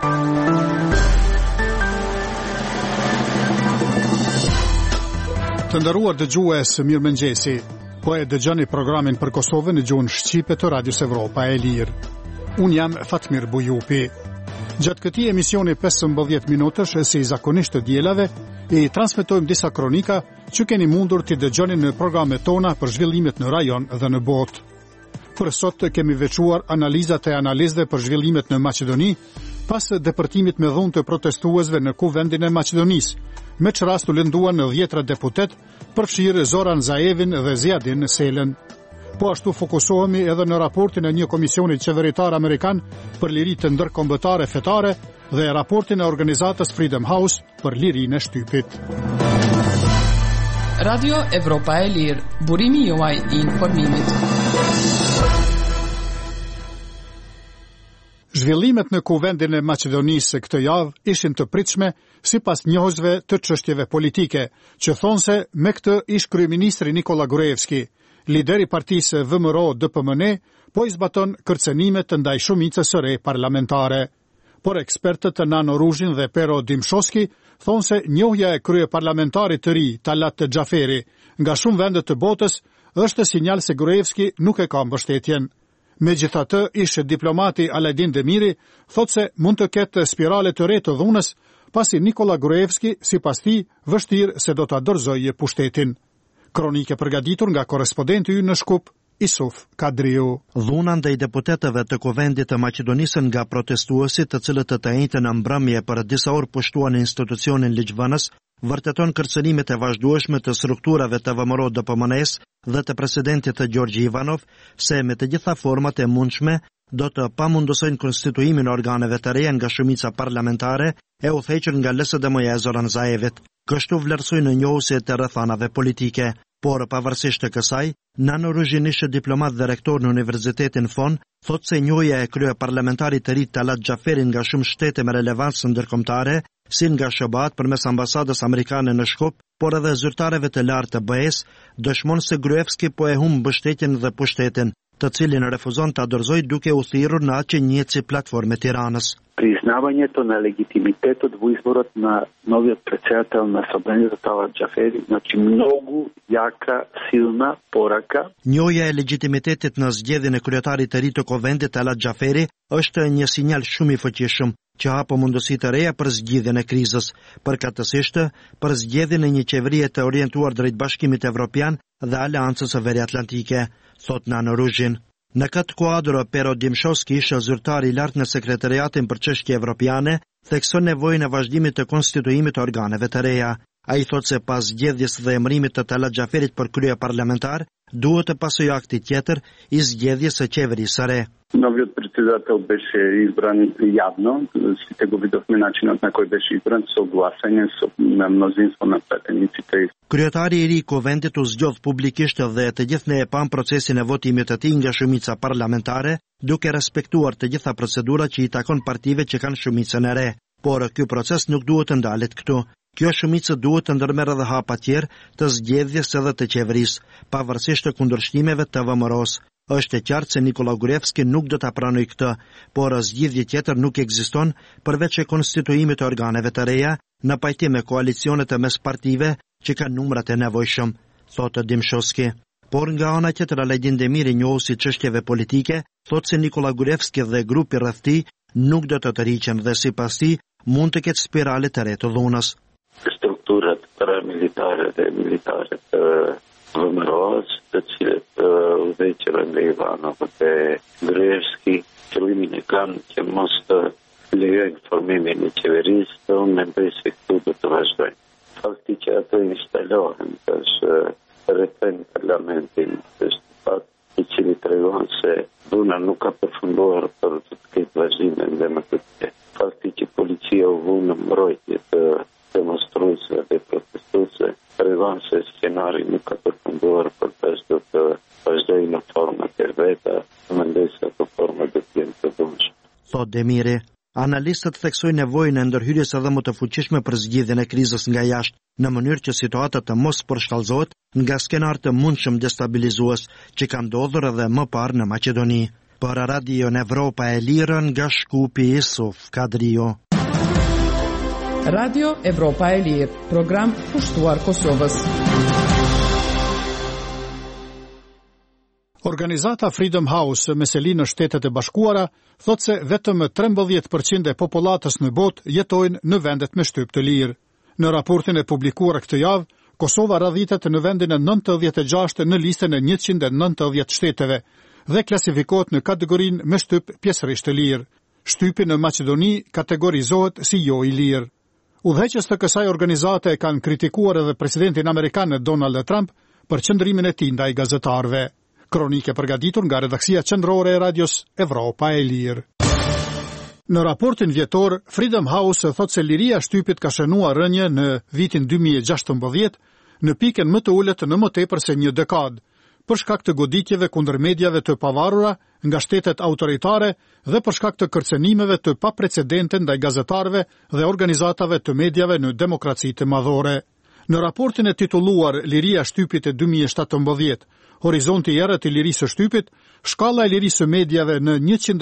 Të nderuar dëgjues, mirëmëngjesi. Po e dëgjoni programin për Kosovën në gjuhën shqipe të Radios Evropa e Lirë. Unë jam Fatmir Bujupi. Gjatë këtij emisioni 15 minutësh si zakonisht të dielave, i transmetojmë disa kronika që keni mundur t'i dëgjoni në programet tona për zhvillimet në rajon dhe në botë. Për sot kemi veçuar analizat e analistëve për zhvillimet në Maqedoni, pas depërtimit me dhunë të protestuesve në Kuvendin e Maqedonisë, me që rast u lënduan në 10 deputet, përfshirë Zoran Zaevin dhe Ziadin Selen. Po ashtu fokusohemi edhe në raportin e një komisioni qeveritar amerikan për liri të ndërkombëtare fetare dhe raportin e organizatës Freedom House për lirinë e shtypit. Radio Evropa e Lirë, burimi juaj i informimit. Zhvillimet në Kuvendin e Maqedonisë këtë javë ishin të pritshme sipas njohësve të çështjeve politike, që thonë se me këtë ish kryeministri Nikola Gruevski, lideri partisë VMRO-DPMN, po i zbaton kërcënimet të ndaj shumicës së re parlamentare. Por ekspertët Nano Ruzhin dhe Pero Dimshoski thonë se njohja e kryeparlamentarit të ri, Talat Xhaferi, nga shumë vende të botës është sinjal se Gruevski nuk e ka mbështetjen. Megjithatë, ish diplomati Aladin Demiri thotë se mund të ketë spirale të re të dhunës, pasi Nikola Gruevski, sipas tij, vështirë se do ta dorëzojë pushtetin. Kronike përgatitur nga korrespondenti ynë në Shkup, Isuf Kadriu. Dhuna ndaj deputetëve të Kuvendit të Maqedonisë nga protestuesit, të cilët të njëjtën në mbrëmje për disa orë pushtuan institucionin ligjvënës, vërteton kërcënimet e vazhdueshme të strukturave të VMRO-DPMN-s dhe të presidentit të Gjorgji Ivanov, se me të gjitha format e mundshme do të pamundosojnë konstituimin e organeve të reja nga shumica parlamentare e udhëhequr nga LSDM-ja e Zoran Zaevit. Kështu vlerësojnë njohësit e rrethanave politike. Por pavarësisht të kësaj, Nano Ruzhin, ish diplomat dhe rektor në Universitetin Fon, thotë se njohja e kryeparlamentarit të ri Talat Xhaferi nga shumë shtete me relevancë ndërkombëtare, si nga SBA përmes ambasadës amerikane në Shkup, por edhe zyrtarëve të lartë të BE-s, dëshmon se Gruevski po e humb mbështetjen dhe pushtetin, të cilin refuzon ta dorëzojë duke u thirrur në atë që njihet si platformë Tiranës. Признавањето на легитимитетот во изборот на новиот претседател на Собранието Талат Xhaferi, значи многу јака, силна порака. Njohja e legitimitetit në zgjedhjen e kryetarit të ri të Kuvendit Talat Xhaferi është një sinjal shumë i fuqishëm që hap mundësi të reja për zgjidhjen e krizës, përkatësisht për zgjedhjen e një qeverie të orientuar drejt Bashkimit Evropian dhe Aleancës së Veriatlantike, thot Nano Ruzhin. Në këtë kuadër, Pero Dimshoski, ish zyrtar i lartë në Sekretariatin për Çështje Evropiane, thekson nevojën e vazhdimit të konstituimit të organeve të reja. Ai thotë se pas zgjedhjes dhe emërimit të Talat Xhaferit për kryeparlamentar, duhet të pasojë akti tjetër i zgjedhjes së qeverisë së re. Новиот председател беше избран јавно, сите го видовме начинот на кој беше избран со гласање на мнозинство на претендентите. Kryetari i ri i Kuvendit u zgjodh publikisht dhe të gjithë ne e pam procesin e votimit të tij nga shumica parlamentare, duke respektuar të gjitha procedurat që i takon partive që kanë shumicën e re. Por ky proces nuk duhet të ndalet këtu. Kjo shumicë duhet të ndërmerrë edhe hapa tjerë të zgjedhjes edhe të qeverisë, pavarësisht të kundërshtimeve të VMRO-s. Është e qartë se Nikola Gruevski nuk do ta pranojë këtë, por zgjidhje tjetër nuk ekziston përveç konstituimit të organeve të reja në pajtim me koalicionet e mespartive që kanë numrat e nevojshëm, thotë Dimshoski. Por nga ana tjetër, Aladin Demiri, njohuesi i çështjeve politike, thotë se Nikola Gruevski dhe grupi rreth tij nuk do të tërhiqen dhe sipas tij mund të ketë spirale të re të dhunës. Strukturat paramilitare dhe militare të VMRO-s, të cilët udhëheqën nga Ivanov dhe Gruevski, qëllimin e kanë që mos të lejojnë formimin e qeverisë, dhe unë mendoj se këtu do të vazhdojnë. Fakti që ato instalohen është rrethojnë parlamentin, është fakt i cili tregon se dhuna nuk ka përfunduar për të ketë vazhdimin dhe më të tjerë. Fakti që policia u vu në mbrojtje të demonstruesve dhe protestuesve tregon se scenari nuk ka përfunduar për të vazhdojnë në format e veta, mendoj se ato format do të jenë të dhunshme. Thot Demiri. Analistët theksojnë nevojën e ndërhyrjes edhe më të fuqishme për zgjidhjen e krizës nga jashtë, në mënyrë që situata të mos përshkallëzohet nga skenar të mundshëm destabilizues që ka ndodhur edhe më parë në Maqedoni. Për Radio Evropa e Lirë nga Shkupi Isuf Kadrio. Radio Evropa e Lirë, program kushtuar Kosovës. Organizata Freedom House me seli në Shtetet e Bashkuara thot se vetëm 13% e popullatës në botë jetojnë në vendet me shtyp të lirë. Në raportin e publikuar këtë javë, Kosova radhitet në vendin e 96 në listën e 190 shteteve dhe klasifikohet në kategorinë me shtyp pjesërisht të lirë. Shtypi në Maqedoni kategorizohet si jo i lirë. Udhëheqës të kësaj organizate kanë kritikuar edhe presidentin amerikan Donald Trump për qëndrimin e tij ndaj gazetarëve. Kronike përgatitur nga redaksia qendrore e Radios Evropa e Lirë. Në raportin vjetor, Freedom House thot se liria shtypit ka shënuar rënje në vitin 2016 në pikën më të ulët në më tepër se një dekadë, për shkak të goditjeve kundër mediave të pavarura nga shtetet autoritare dhe për shkak të kërcënimeve të paprecedente ndaj gazetarëve dhe organizatave të mediave në demokracitë madhore. Në raportin e titulluar Liria shtypit e 2017, Horizonti i errët i lirisë së shtypit, shkalla e lirisë së mediave në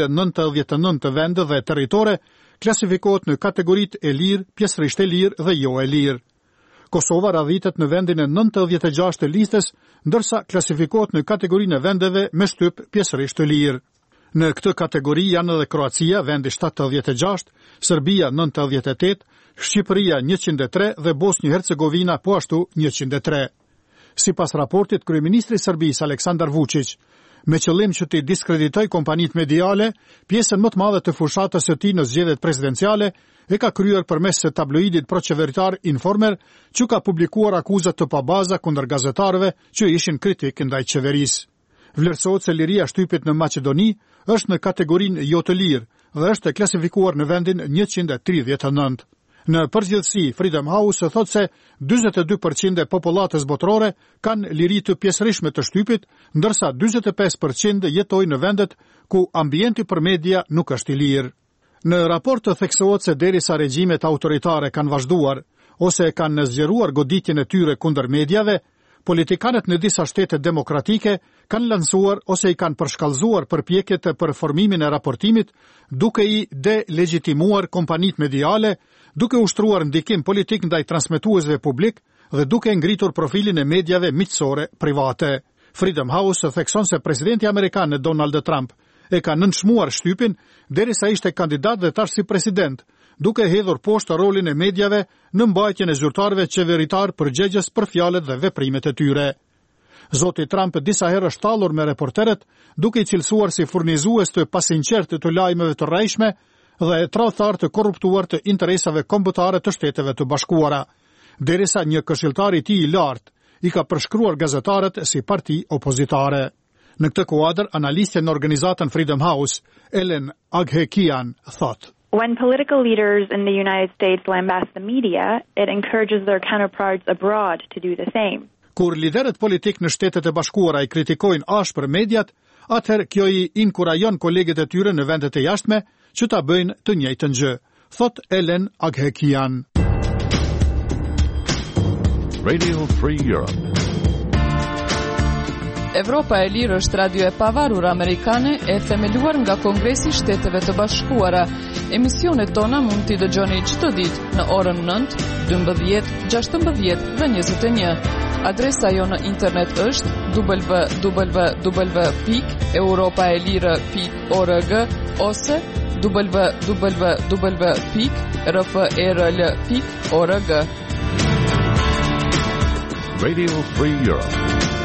199 vende dhe territore klasifikohet në kategoritë e lirë, pjesërisht e lirë dhe jo e lirë. Kosova radhitet në vendin e 96 të listës, ndërsa klasifikohet në kategorinë e vendeve me shtyp pjesërisht të lirë. Në këtë kategori janë edhe Kroacia, vendi 76, Serbia 98, Shqipëria 103 dhe Bosnjë-Hercegovina po ashtu 103. Sipas raportit, kryeministri i Serbisë Aleksandar Vučić, me qëllim që të diskreditoj kompanitë mediale, pjesën më të madhe të fushatës së tij në zgjedhjet presidenciale e ka kryer përmes së tabloidit proqeveritar Informer, që ka publikuar akuza të pabaza kundër gazetarëve që ishin kritik ndaj qeverisë. Vlerësohet se liria shtypit në Maqedoni është në kategorinë jo të lirë dhe është e klasifikuar në vendin 139. Në përgjithësi, Freedom House thot se 42% e popullatës botërore kanë liri të pjesërishtme të shtypit, ndërsa 45% jetojnë në vendet ku ambienti për media nuk është i lirë. Në raport të theksohet se derisa regjimet autoritare kanë vazhduar ose kanë zgjeruar goditjen e tyre kundër mediave, politikanët në disa shtete demokratike kanë lansuar ose i kanë përshkallëzuar përpjekjet për formimin e raportimit, duke i delegitimuar kompanitë mediale, duke ushtruar ndikim politik ndaj transmetuesve publik dhe duke ngritur profilin e mediave miqësore private. Freedom House thekson se presidenti amerikan Donald Trump e ka nënshmuar shtypin derisa ishte kandidat dhe tash si president, duke hedhur poshtë rolin e mediave në mbajtjen e zyrtarëve qeveritar përgjegjës për fjalët dhe veprimet e tyre. Zoti Trump disa herë është tallur me reporterët, duke i cilësuar si furnizues të pasinqertë të lajmeve të rrejshme dhe tradhtar të korruptuar të interesave kombëtare të Shteteve të Bashkuara, derisa një këshilltar i tij i lartë i ka përshkruar gazetarët si parti opozitare. Në këtë kuadër, analistja në organizatën Freedom House, Ellen Aghekian, thot: When political leaders in the United States lambast the media, it encourages their counterparts abroad to do the same. Kur liderët politik në Shtetet e Bashkuara i kritikojnë ashpër mediat, atëherë kjo i inkurajon kolegët e tyre në vendet e jashtme që ta bëjnë të njëjtën gjë, thot Ellen Aghekian. Radio Free Europe. Evropa e Lirë është radio e pavarur amerikane e themeluar nga Kongresi i Shteteve të Bashkuara. Emisionet tona mund t'i dëgjoni çdo ditë në orën 9, 12, 16 dhe 21. Adresa jo në internet është www.europaelire.org ose www.rfrl.org. Radio Free Europe.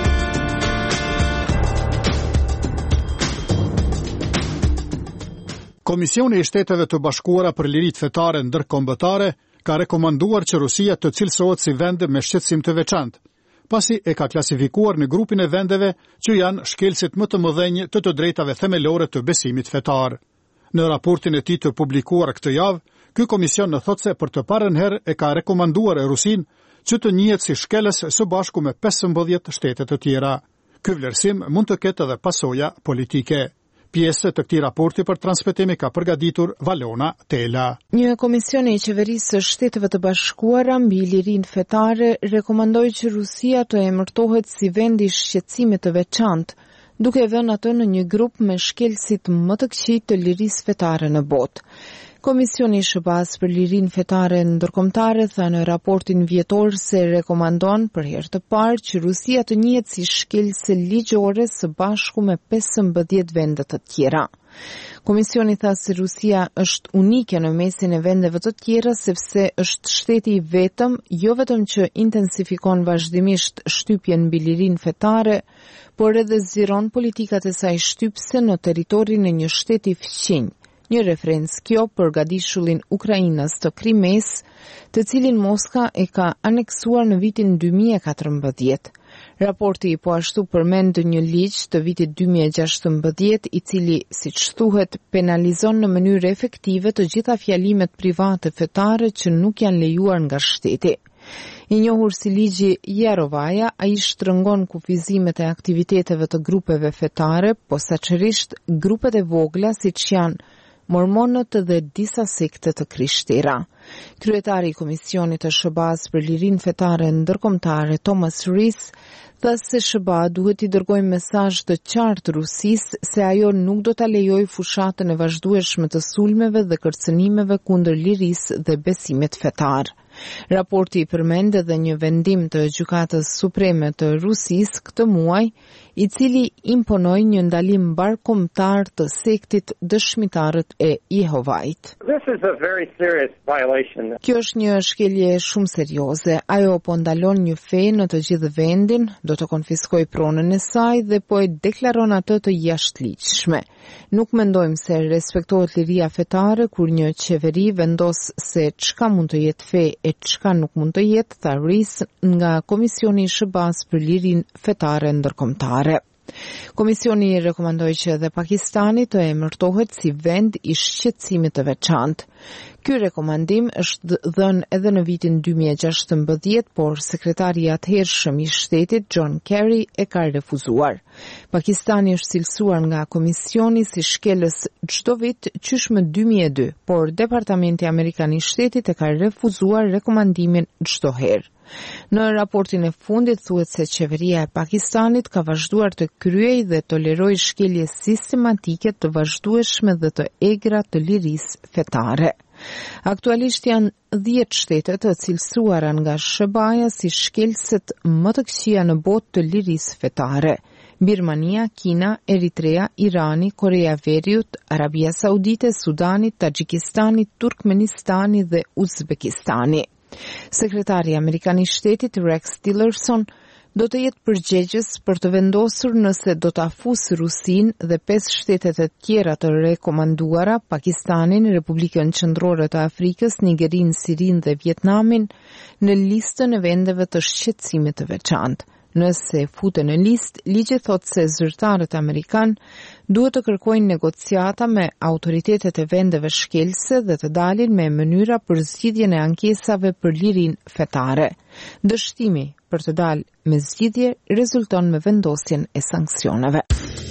Komisioni i Shteteve të Bashkuara për Liritë Fetare Ndërkombëtare ka rekomanduar që Rusia të cilësohet si vend me shqetësim të veçantë, pasi e ka klasifikuar në grupin e vendeve që janë shkelësit më të mëdhenj të drejtave themelore të besimit fetar. Në raportin e tij të publikuar këtë javë, ky komision thotë se për të parën herë e ka rekomanduar Rusin që të njihet si shkelës së bashku me 15 shtete të tjera. Ky vlerësim mund të ketë edhe pasoja politike. Pjesë të këtij raporti për transmetimi ka përgatitur Valona Tela. Një komision i qeverisë së Shteteve të Bashkuara mbi lirinë fetare rekomandoi që Rusia të emërtohet si vend i shqetësimit të veçantë. duke vënë atë në një grup me shkelësit më të këqij të lirisë fetare në botë. Komisioni i SBA-s për lirinë fetare ndërkombëtare tha në raportin vjetor se rekomandon për herë të parë që Rusia të njihet si shkelëse ligjore së bashku me 15 vende të tjera. Komisioni tha se Rusia është unike në mesin e vendeve të tjera sepse është shteti i vetëm jo vetëm që intensifikon vazhdimisht shtypjen mbi lirinë fetare, por edhe zgjeron politikat e saj shtypse në territorin e një shteti fqinj. Një referencë kjo për gadishullin Ukrainës të Krimes, të cilin Moska e ka aneksuar në vitin 2014. Raporti po ashtu përmend një ligj të vitit 2016 i cili, siç thuhet, penalizon në mënyrë efektive të gjitha fjalimet private fetare që nuk janë lejuar nga shteti. I njohur si ligji Jarovaja, ai shtrëngon kufizimet e aktiviteteve të grupeve fetare, posaçërisht grupet e vogla siç janë mormonët dhe disa sekte të krishterë. Kryetari i Komisionit të SBA-s për lirinë fetare ndërkombëtare, Thomas Ries, tha se SBA duhet i dërgojë mesazh të qartë Rusisë se ajo nuk do ta lejojë fushatën e vazhdueshme të sulmeve dhe kërcënimeve kundër lirisë dhe besimit fetar. Raporti përmend edhe një vendim të Gjykatës Supreme të Rusisë këtë muaj, i cili imponoi një ndalim mbarkombëtar të sektit Dëshmitarët e Jehovait. Kjo është një shkelje shumë serioze. Ajo po ndalon një fe në të gjithë vendin, do të konfiskojë pronën e saj dhe po e deklaron atë të jashtëligjshme. Nuk mendojmë se respektohet liria fetare kur një qeveri vendos se çka mund të jetë fe e çka nuk mund të jetë, tha Ries nga Komisioni i SBA-s për lirinë fetare ndërkombëtare. Komisioni rekomandoi që edhe Pakistani të emërtohet si vend i shqetësimit të veçantë. Ky rekomandim është dhënë edhe në vitin 2016, por sekretari i atëhershëm i shtetit John Kerry e ka refuzuar. Pakistani është cilësuar nga komisioni si shkelës çdo vit qysh më 2002, por Departamenti Amerikan i Shtetit e ka refuzuar rekomandimin çdo herë. Në raportin e fundit thuhet se qeveria e Pakistanit ka vazhduar të kryejë dhe tolerojë shkelje sistematike të vazhdueshme dhe të egra të lirisë fetare. Aktualisht janë 10 shtete të cilësuara nga SBA-ja si shkelëset më të këqija në botë të lirisë fetare: Birmania, Kina, Eritrea, Irani, Korea e Veriut, Arabia Saudite, Sudani, Tagjikistani, Turkmenistani dhe Uzbekistani. Sekretari Amerikan i Shtetit Rex Tillerson do të jetë përgjegjës për të vendosur nëse do të afusë Rusinë dhe 5 shtetet e tjera të rekomanduara, Pakistanin, Republikën Qendrore të Afrikës, Nigerinë, Sirinë dhe Vietnamin, në listën e vendeve të shqetësimit të veçantë. Nëse futen në listë, ligji thotë se zyrtarët amerikan duhet të kërkojnë negociata me autoritetet e vendeve shkelëse dhe të dalin me mënyra për zgjidhjen e ankesave për lirinë fetare. Dështimi për të dalë me zgjidhje rezulton me vendosjen e sanksioneve.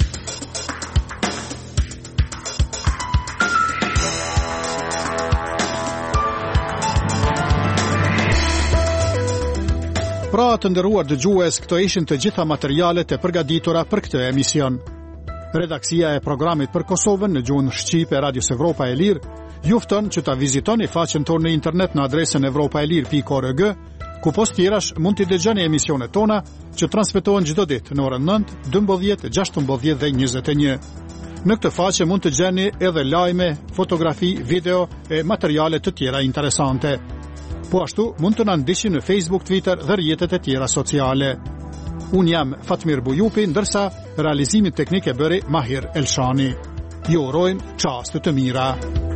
Pra të nderuar dëgjues, këto ishin të gjitha materialet e përgatitura për këtë emision. Redaksia e programit për Kosovën në gjuhën shqipe Radios Evropa e Lirë ju fton që ta vizitoni faqen tonë në internet në adresën evropaelir.org, ku post tjerash mund t'i dëgjoni emisionet tona që transmetohen çdo ditë në orën 9, 12, 16 dhe 21. Në këtë faqe mund të gjeni edhe lajme, fotografi, video e materiale të tjera interesante. Po ashtu mund të na ndiqni në Facebook, Twitter dhe rrjetet e tjera sociale. Unë jam Fatmir Bujupi, ndërsa realizimin teknik e bëri Mahir Elshani. Ju urojmë çaste të mira.